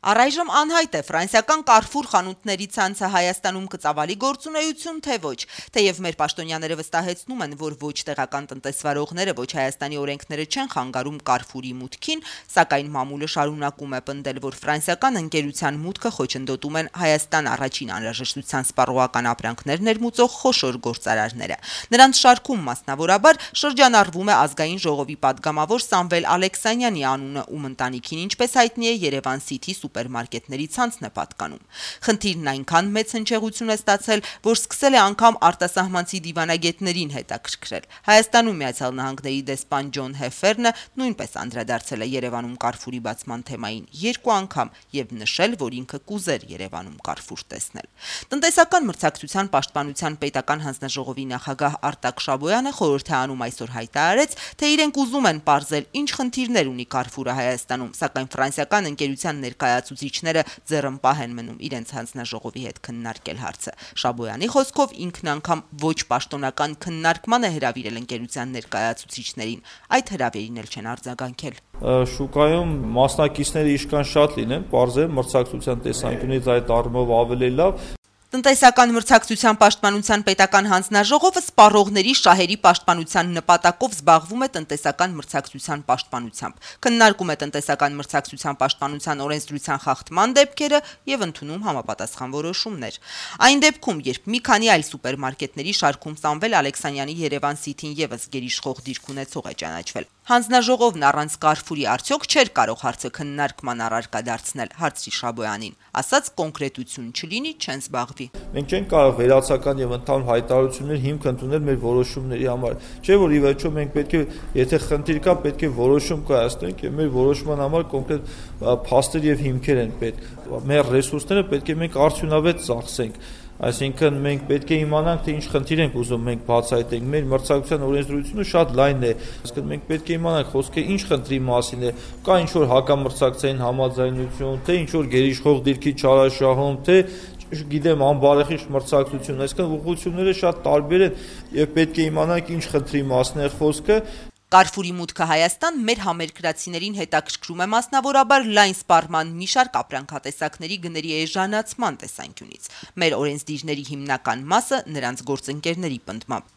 Առայժմ անհայտ է ֆրանսիական Carrefour խանութների ցանցը Հայաստանում կծավալի գործունեություն թե ոչ, թեև մեր պաշտոնյաները վստահեցնում են, որ ոչ տեղական տնտեսվարողները, ոչ Հայաստանի օրենքները չեն խանգարում Carrefour-ի մուտքին, սակայն մամուլը շարունակում է պնդել, որ ֆրանսիական ընկերության մուտքը խոչընդոտում են Հայաստան առաջին անհրաժեշտության սպառողական ապրանքներ ներմուծող խոշոր գործարարները։ Նրանց շարքում մասնավորաբար շրջանառվում է ազգային ժողովի падգամավոր Սամվել Ալեքսանյանի անունը, ում ընտանիքին, ինչպես հայտնի է, Երևան City սուպերմարկետների ցանցն է պատկանում։ Խնդիրն այնքան մեծ հնչեղություն է ստացել, որ սկսել է անգամ արտասահմանցի դիվանագետներին հետաքրքրել։ Հայաստանում Միացյալ Նահանգների դեսպան Ջոն Հեֆերնը նույնպես անդրադարձել է Երևանում Carrefour-ի բացման թեմային 2 անգամ եւ նշել, որ ինքը կուզեր Երևանում Carrefour տեսնել։ Տնտեսական մրցակցության պաշտպանության պետական հանձնաժողովի նախագահ Արտակ Շաբոյանը խորհրդանում այսօր հայտարարեց, թե իրենք ուզում են պարզել ինչ խնդիրներ ունի Carrefour-ը Հայաստանում, սակայն ֆրանսիական ընկերության ներկայացուցիչները ձեռնպահ են մնում իրենց հանձնաժողովի հետ քննարկել հարցը։ Շաբոյանի խոսքով ինքն անգամ ոչ պաշտոնական քննարկման է հրավիրել ընկերության ներկայացուցիչներին, այդ հրավերին էլ չեն արձագանքել։ Շուկայում մասնակիցները իշքան շատ լինեն, պարզել մրցակցության տեսանկյունից այդ առումով ավելի լավ։ Տնտեսական մրցակցության պաշտպանության պետական հանձնաժողովը սպառողների շահերի պաշտպանության նպատակով զբաղվում է տնտեսական մրցակցության պաշտպանությամբ, քննարկում է տնտեսական մրցակցության պաշտպանության օրենսդրության խախտման դեպքերը եւ ընդունում համապատասխան որոշումներ։ Այն դեպքում, երբ մի քանի այլ սուպերմարկետների շարքում Սամվել Ալեքսանյանի Երևան City-ն եւս գերիշխող դիրք ունեցող է ճանաչվել։ Հանձնաժողովն առանց Carrefour-ի արդյոք չէր կարող հարցը քննարկման առարկա դարձնել, հարցրի Շաբոյանին, ասաց կոնկրետություն չլինի, չեն զբաղվի։ Մենք չենք կարող վերացական եւ ընդհանուր հայտարարություններ հիմք ընդունել մեր որոշումների համար։ Չէ՞ որ ի վերջո մենք պետք է, եթե խնդիր կա, պետք է որոշում կայացնենք եւ մեր որոշման համար կոնկրետ փաստեր եւ հիմքեր են պետք։ Մեր ռեսուրսները պետք է մենք արդյունավետ ծախսենք։ Այսինքն մենք պետք է իմանանք, թե ինչ խնդիր ենք ուզում մենք բացահայտենք։ Մեր մրցակցության օրենսդրությունը շատ լայն է։ Այսինքն մենք պետք է իմանանք խոսքը ինչ խնդրի մասին է։ Կա ինչ որ հակամրցակցային համաձայնություն, թե ինչ որ գերիշխող դիրքի չարաշահում, թե գիտեմ անբարեխիղճ մրցակցություն, այսինքն ուղղությունները շատ տարբեր են եւ պետք է իմանանք ինչ խնդրի մասն է խոսքը։ Carrefour-ի մուտքը Հայաստան մեր համերկրացիներին հետաքրքրում է մասնավորաբար լայն սպառման մի շարք ապրանքատեսակների գների էժանացման տեսանկյունից։ Մեր օրենսդիրների հիմնական մասը նրանց գործընկերների պնդմամբ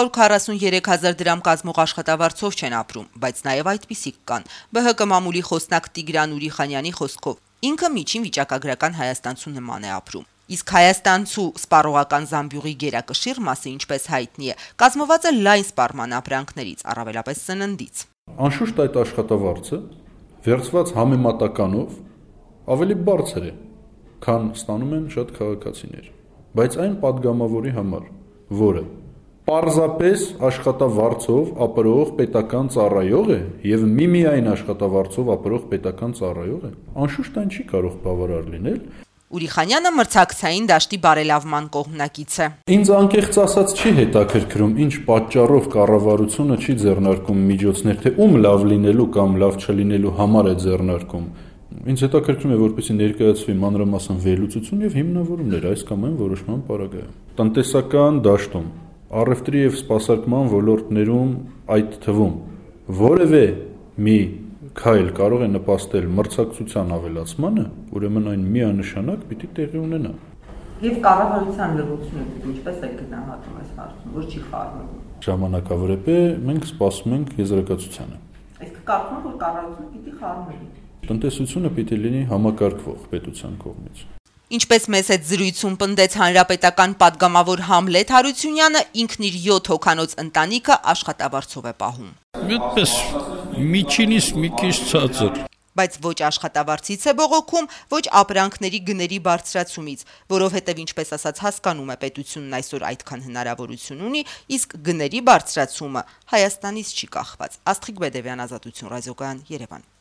243,000 դրամ կազմող աշխատավարձով չեն ապրում, բայց նաև այդպիսիք կան։ ԲՀԿ մամուլի խոսնակ Տիգրան Ուրիխանյանի խոսքով ինքը միջին վիճակագրական հայաստանցու նման է ապրում։ Իսկ հայաստանցու սպառողական զամբյուղի գերակշիռ մասը, ինչպես հայտնի է, կազմված է լայն սպառման ապրանքներից, առավելապես սննդից։ Անշուշտ այդ աշխատավարձը վերցված համեմատականով ավելի բարձր է, քան ստանում են շատ քաղաքացիներ, բայց այն падգամավորի համար, որը պարզապես աշխատավարձով ապրող պետական ծառայող է եւ միմիայն աշխատավարձով ապրող պետական ծառայող է, անշուշտ այն չի կարող բավարար լինել։ Ուրիխանյանը մրցակցային դաշտի բարելավման կողմնակից է։ Ինձ անկեղծ ասած չի հետաքրքրում, ինչ պատճառով կառավարությունը չի ձեռնարկում միջոցներ, թե ում լավ լինելու կամ լավ չլինելու համար է ձեռնարկում։ Ինձ հետաքրքրում է, որպեսզի ներկայացվի մանրամասն վերլուծություն եւ հիմնավորումներ այս կամ այն որոշման պարագայում։ Տնտեսական դաշտում, առևտրի եւ սպասարկման ոլորտներում, այդ թվում որևէ մի քայլ կարող է նպաստել մրցակցության ավելացմանը, ուրեմն այն միանշանակ պիտի տեղի ունենա։ Եվ կառավարության լրացումը ինչպես է գնահատում այս հարցում, որ չի խառնվում։ Ժամանակավրեպ է, մենք սպասում ենք եզրակացությանը։ Իսկ կարծում որ կառավարությունը պիտի խառնվի։ Տնտեսությունը պիտի լինի համակարգվող պետության կողմից։ Ինչպես մեզ հետ զրույցում պնդեց հանրապետական падգամավոր Համլետ Հարությունյանը, ինքն իր 7 հոգանոց ընտանիքը աշխատավարձով է պահում։ Այդպես միջինից մի քիչ ցածր։ Բայց ոչ աշխատավարձից է բողոքում, ոչ ապրանքների գների բարձրացումից, որովհետև ինչպես ասած հասկանում է պետությունն այսօր այդքան հնարավորություն ունի, իսկ գների բարձրացումը Հայաստանից չի կախված։ Աստղիկ Բեդևյան, Ազատություն ռադիոկայան, Երևան։